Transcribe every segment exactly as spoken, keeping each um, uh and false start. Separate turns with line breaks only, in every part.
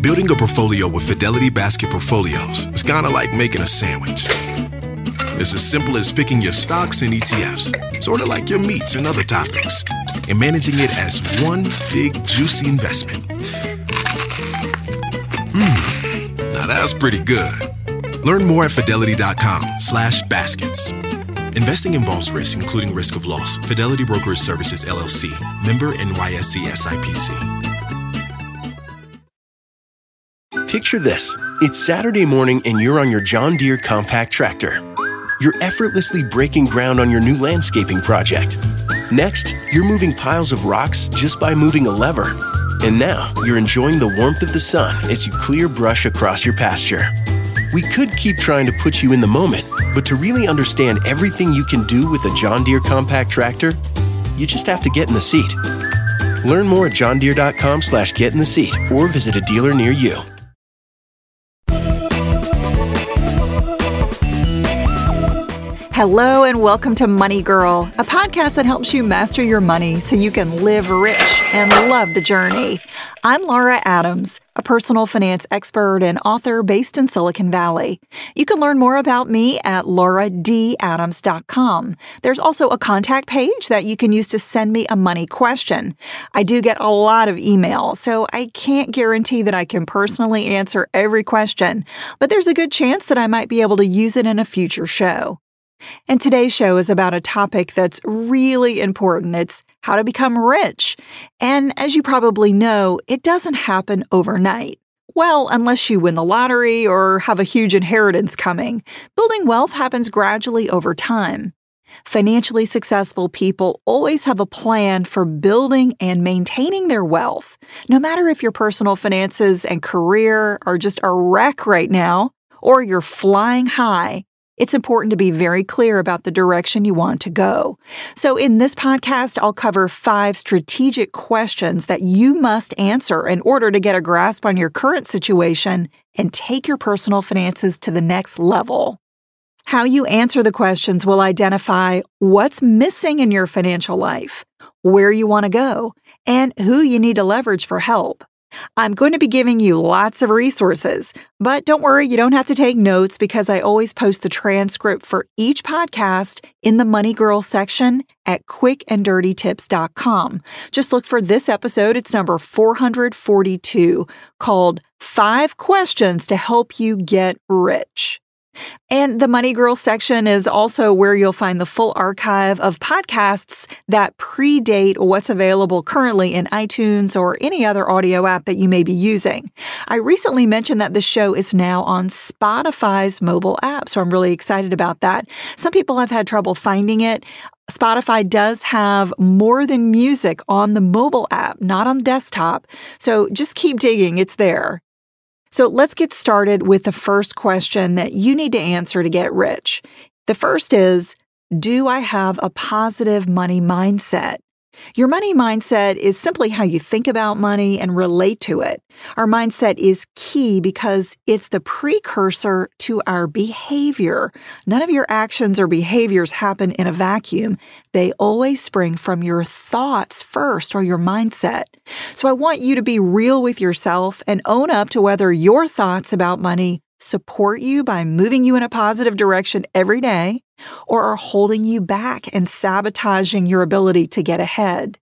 Building a portfolio with Fidelity Basket Portfolios is kind of like making a sandwich. It's as simple as picking your stocks and E T Fs, sort of like your meats and other toppings, and managing it as one big, juicy investment. Mmm, now that's pretty good. Learn more at fidelity.com slash baskets. Investing involves risk, including risk of loss. Fidelity Brokerage Services, L L C. Member N Y S E S I P C.
Picture this. It's Saturday morning and you're on your John Deere compact tractor. You're effortlessly breaking ground on your new landscaping project. Next, you're moving piles of rocks just by moving a lever. And now, you're enjoying the warmth of the sun as you clear brush across your pasture. We could keep trying to put you in the moment, but to really understand everything you can do with a John Deere compact tractor, you just have to get in the seat. Learn more at johndeere.com slash get in the seat or visit a dealer near you.
Hello and welcome to Money Girl, a podcast that helps you master your money so you can live rich and love the journey. I'm Laura Adams, a personal finance expert and author based in Silicon Valley. You can learn more about me at laura d adams dot com. There's also a contact page that you can use to send me a money question. I do get a lot of email, so I can't guarantee that I can personally answer every question, but there's a good chance that I might be able to use it in a future show. And today's show is about a topic that's really important. It's how to become rich. And as you probably know, it doesn't happen overnight. Well, unless you win the lottery or have a huge inheritance coming. Building wealth happens gradually over time. Financially successful people always have a plan for building and maintaining their wealth. No matter if your personal finances and career are just a wreck right now, or you're flying high, it's important to be very clear about the direction you want to go. So in this podcast, I'll cover five strategic questions that you must answer in order to get a grasp on your current situation and take your personal finances to the next level. How you answer the questions will identify what's missing in your financial life, where you want to go, and who you need to leverage for help. I'm going to be giving you lots of resources, but don't worry, you don't have to take notes because I always post the transcript for each podcast in the Money Girl section at quick and dirty tips dot com. Just look for this episode, it's number four hundred forty-two, called Five Questions to Help You Get Rich. And the Money Girl section is also where you'll find the full archive of podcasts that predate what's available currently in iTunes or any other audio app that you may be using. I recently mentioned that the show is now on Spotify's mobile app, so I'm really excited about that. Some people have had trouble finding it. Spotify does have more than music on the mobile app, not on the desktop, so just keep digging, it's there. So let's get started with the first question that you need to answer to get rich. The first is, do I have a positive money mindset? Your money mindset is simply how you think about money and relate to it. Our mindset is key because it's the precursor to our behavior. None of your actions or behaviors happen in a vacuum. They always spring from your thoughts first, or your mindset. So I want you to be real with yourself and own up to whether your thoughts about money support you by moving you in a positive direction every day, or are holding you back and sabotaging your ability to get ahead.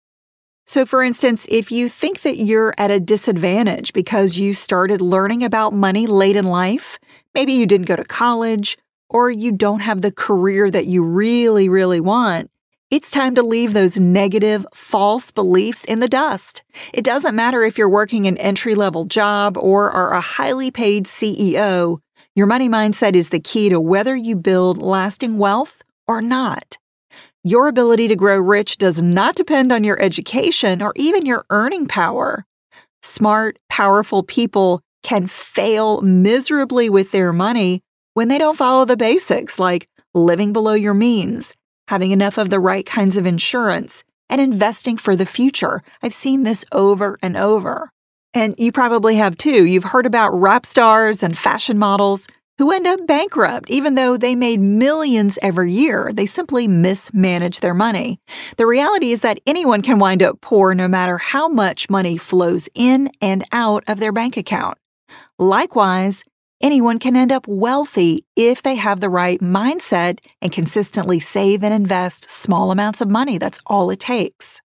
So for instance, if you think that you're at a disadvantage because you started learning about money late in life, maybe you didn't go to college, or you don't have the career that you really, really want, it's time to leave those negative, false beliefs in the dust. It doesn't matter if you're working an entry-level job or are a highly paid C E O, your money mindset is the key to whether you build lasting wealth or not. Your ability to grow rich does not depend on your education or even your earning power. Smart, powerful people can fail miserably with their money when they don't follow the basics, like living below your means, having enough of the right kinds of insurance, and investing for the future. I've seen this over and over. And you probably have too. You've heard about rap stars and fashion models who end up bankrupt even though they made millions every year. They simply mismanage their money. The reality is that anyone can wind up poor no matter how much money flows in and out of their bank account. Likewise, anyone can end up wealthy if they have the right mindset and consistently save and invest small amounts of money. That's all it takes.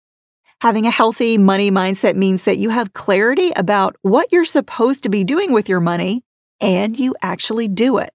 Having a healthy money mindset means that you have clarity about what you're supposed to be doing with your money, and you actually do it.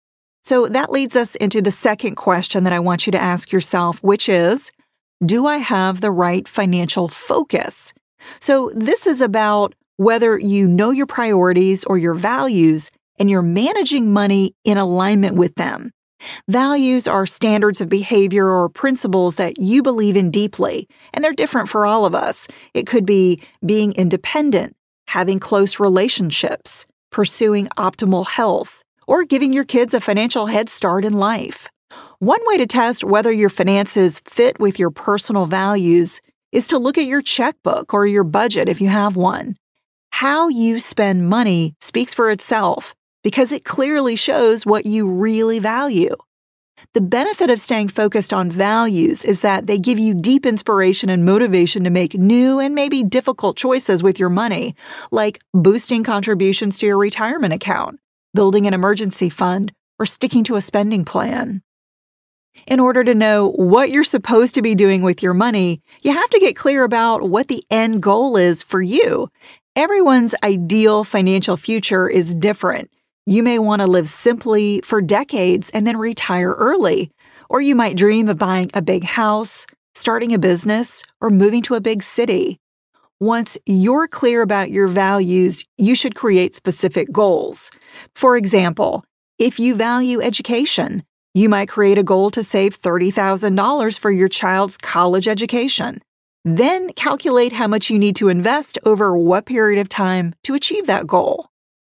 So that leads us into the second question that I want you to ask yourself, which is, do I have the right financial focus? So this is about whether you know your priorities or your values and you're managing money in alignment with them. Values are standards of behavior or principles that you believe in deeply, and they're different for all of us. It could be being independent, having close relationships, pursuing optimal health, or giving your kids a financial head start in life. One way to test whether your finances fit with your personal values is to look at your checkbook or your budget if you have one. How you spend money speaks for itself because it clearly shows what you really value. The benefit of staying focused on values is that they give you deep inspiration and motivation to make new and maybe difficult choices with your money, like boosting contributions to your retirement account, building an emergency fund, or sticking to a spending plan. In order to know what you're supposed to be doing with your money, you have to get clear about what the end goal is for you. Everyone's ideal financial future is different. You may want to live simply for decades and then retire early, or you might dream of buying a big house, starting a business, or moving to a big city. Once you're clear about your values, you should create specific goals. For example, if you value education, you might create a goal to save thirty thousand dollars for your child's college education. Then calculate how much you need to invest over what period of time to achieve that goal.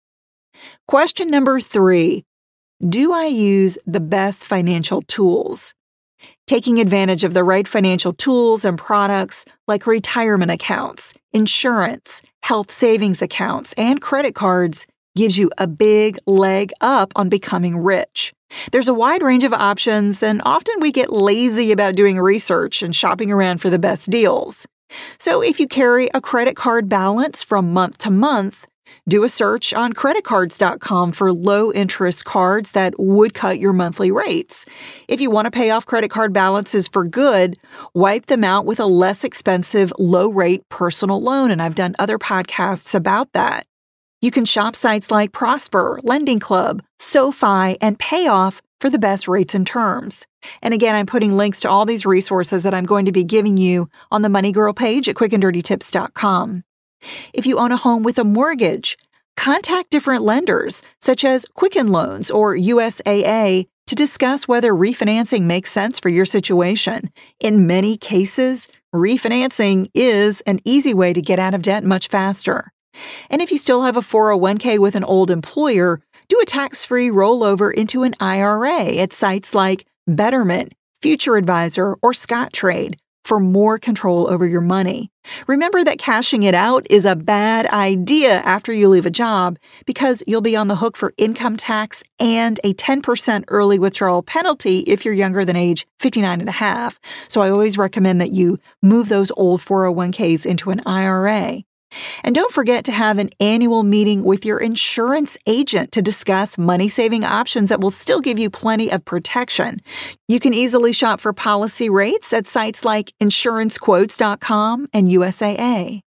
Question number three, do I use the best financial tools? Taking advantage of the right financial tools and products like retirement accounts, insurance, health savings accounts, and credit cards gives you a big leg up on becoming rich. There's a wide range of options, and often we get lazy about doing research and shopping around for the best deals. So if you carry a credit card balance from month to month, do a search on credit cards dot com for low-interest cards that would cut your monthly rates. If you want to pay off credit card balances for good, wipe them out with a less expensive, low-rate personal loan, and I've done other podcasts about that. You can shop sites like Prosper, Lending Club, SoFi, and Payoff for the best rates and terms. And again, I'm putting links to all these resources that I'm going to be giving you on the Money Girl page at quick and dirty tips dot com. If you own a home with a mortgage, contact different lenders, such as Quicken Loans or U S A A, to discuss whether refinancing makes sense for your situation. In many cases, refinancing is an easy way to get out of debt much faster. And if you still have a four oh one k with an old employer, do a tax-free rollover into an I R A at sites like Betterment, Future Advisor, or Scottrade for more control over your money. Remember that cashing it out is a bad idea after you leave a job because you'll be on the hook for income tax and a ten percent early withdrawal penalty if you're younger than age fifty-nine and a half. So I always recommend that you move those old four oh one k's into an I R A. And don't forget to have an annual meeting with your insurance agent to discuss money-saving options that will still give you plenty of protection. You can easily shop for policy rates at sites like insurance quotes dot com and U S A A.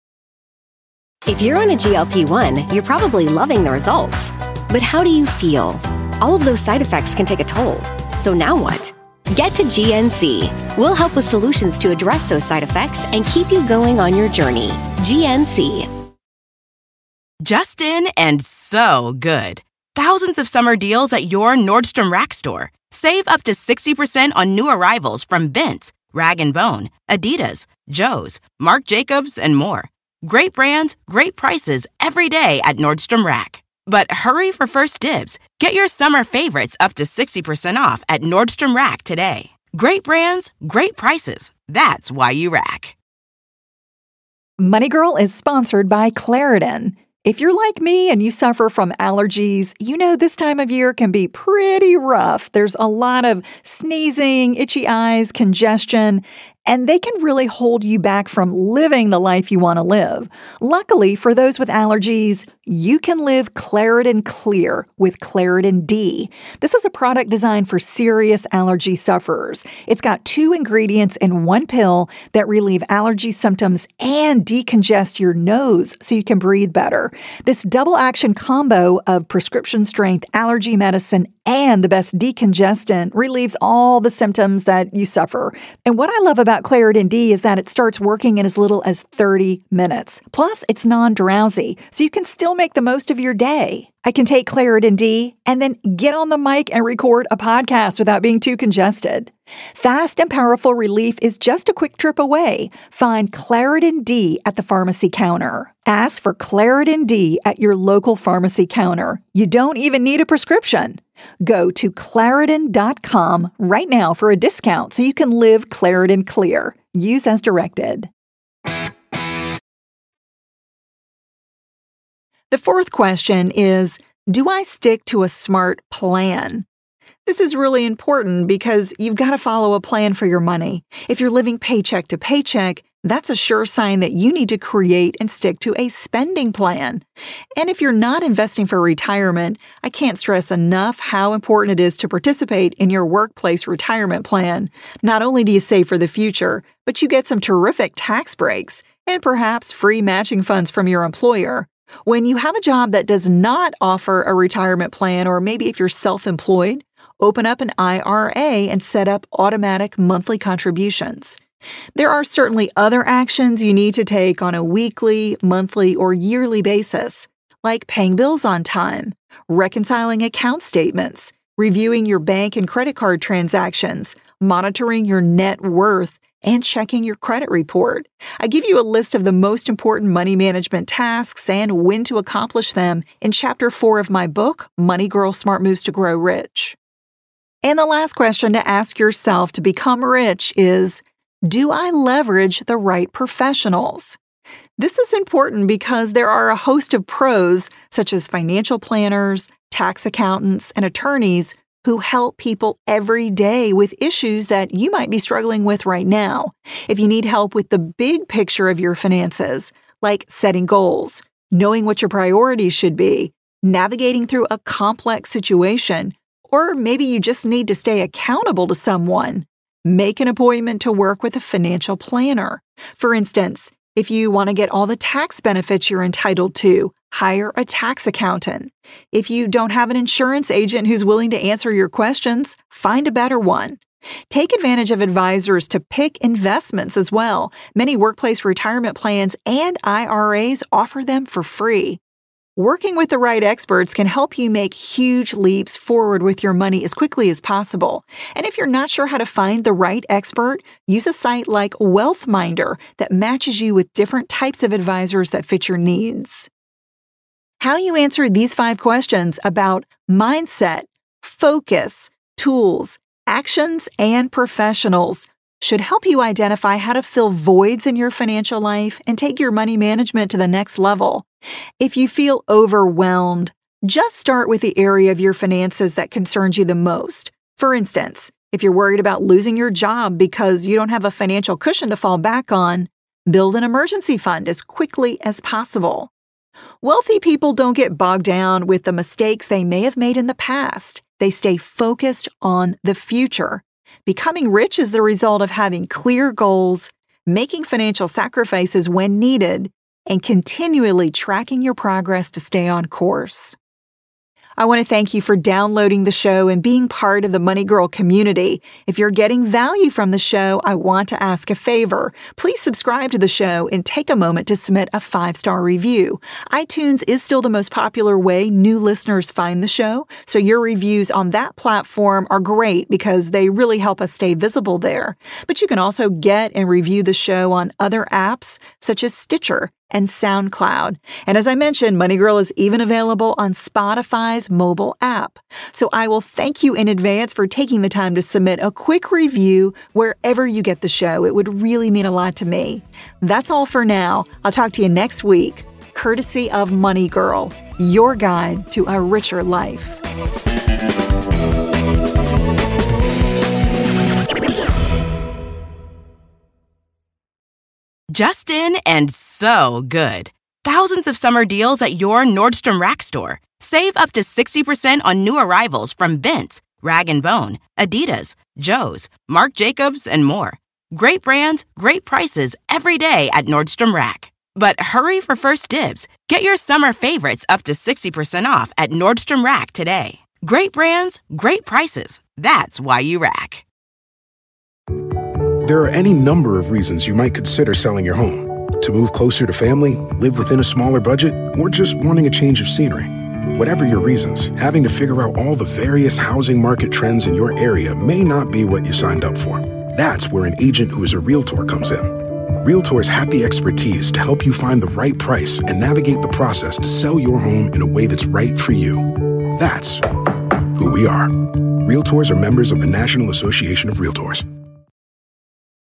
If you're on a G L P one, you're probably loving the results. But how do you feel? All of those side effects can take a toll. So now what? Get to G N C. We'll help with solutions to address those side effects and keep you going on your journey. G N C.
Just in and so good. Thousands of summer deals at your Nordstrom Rack store. Save up to sixty percent on new arrivals from Vince, Rag and Bone, Adidas, Joe's, Marc Jacobs, and more. Great brands, great prices every day at Nordstrom Rack. But hurry for first dibs. Get your summer favorites up to sixty percent off at Nordstrom Rack today. Great brands, great prices. That's why you rack.
Money Girl is sponsored by Claritin. If you're like me and you suffer from allergies, you know this time of year can be pretty rough. There's a lot of sneezing, itchy eyes, congestion, and they can really hold you back from living the life you want to live. Luckily, for those with allergies, you can live Claritin Clear with Claritin D. This is a product designed for serious allergy sufferers. It's got two ingredients in one pill that relieve allergy symptoms and decongest your nose so you can breathe better. This double action combo of prescription strength allergy medicine and the best decongestant relieves all the symptoms that you suffer. And what I love about Claritin D is that it starts working in as little as thirty minutes. Plus, it's non-drowsy, so you can still make the most of your day. I can take Claritin D and then get on the mic and record a podcast without being too congested. Fast and powerful relief is just a quick trip away. Find Claritin D at the pharmacy counter. Ask for Claritin D at your local pharmacy counter. You don't even need a prescription. Go to Claritin dot com right now for a discount so you can live Claritin Clear. Use as directed. The fourth question is, do I stick to a smart plan? This is really important because you've got to follow a plan for your money. If you're living paycheck to paycheck, that's a sure sign that you need to create and stick to a spending plan. And if you're not investing for retirement, I can't stress enough how important it is to participate in your workplace retirement plan. Not only do you save for the future, but you get some terrific tax breaks and perhaps free matching funds from your employer. When you have a job that does not offer a retirement plan, or maybe if you're self-employed, open up an I R A and set up automatic monthly contributions. There are certainly other actions you need to take on a weekly, monthly, or yearly basis, like paying bills on time, reconciling account statements, reviewing your bank and credit card transactions, monitoring your net worth, and checking your credit report. I give you a list of the most important money management tasks and when to accomplish them in Chapter four of my book, Money Girl: Smart Moves to Grow Rich. And the last question to ask yourself to become rich is, do I leverage the right professionals? This is important because there are a host of pros, such as financial planners, tax accountants, and attorneys, who help people every day with issues that you might be struggling with right now. If you need help with the big picture of your finances, like setting goals, knowing what your priorities should be, navigating through a complex situation, or maybe you just need to stay accountable to someone, make an appointment to work with a financial planner. For instance, if you want to get all the tax benefits you're entitled to, hire a tax accountant. If you don't have an insurance agent who's willing to answer your questions, find a better one. Take advantage of advisors to pick investments as well. Many workplace retirement plans and I R As offer them for free. Working with the right experts can help you make huge leaps forward with your money as quickly as possible. And if you're not sure how to find the right expert, use a site like WealthMinder that matches you with different types of advisors that fit your needs. How you answer these five questions about mindset, focus, tools, actions, and professionals should help you identify how to fill voids in your financial life and take your money management to the next level. If you feel overwhelmed, just start with the area of your finances that concerns you the most. For instance, if you're worried about losing your job because you don't have a financial cushion to fall back on, build an emergency fund as quickly as possible. Wealthy people don't get bogged down with the mistakes they may have made in the past. They stay focused on the future. Becoming rich is the result of having clear goals, making financial sacrifices when needed, and continually tracking your progress to stay on course. I want to thank you for downloading the show and being part of the Money Girl community. If you're getting value from the show, I want to ask a favor. Please subscribe to the show and take a moment to submit a five-star review. iTunes is still the most popular way new listeners find the show, so your reviews on that platform are great because they really help us stay visible there. But you can also get and review the show on other apps such as Stitcher and SoundCloud. And as I mentioned, Money Girl is even available on Spotify's mobile app. So I will thank you in advance for taking the time to submit a quick review wherever you get the show. It would really mean a lot to me. That's all for now. I'll talk to you next week. courtesy of Money Girl, your guide to a richer life.
Just in and so good. Thousands of summer deals at your Nordstrom Rack store. Save up to sixty percent on new arrivals from Vince, Rag and Bone, Adidas, Joe's, Marc Jacobs, and more. Great brands, great prices every day at Nordstrom Rack. But hurry for first dibs. Get your summer favorites up to sixty percent off at Nordstrom Rack today. Great brands, great prices. That's why you rack.
There are any number of reasons you might consider selling your home. To move closer to family, live within a smaller budget, or just wanting a change of scenery. Whatever your reasons, having to figure out all the various housing market trends in your area may not be what you signed up for. That's where an agent who is a realtor comes in. Realtors have the expertise to help you find the right price and navigate the process to sell your home in a way that's right for you. That's who we are. Realtors are members of the National Association of Realtors.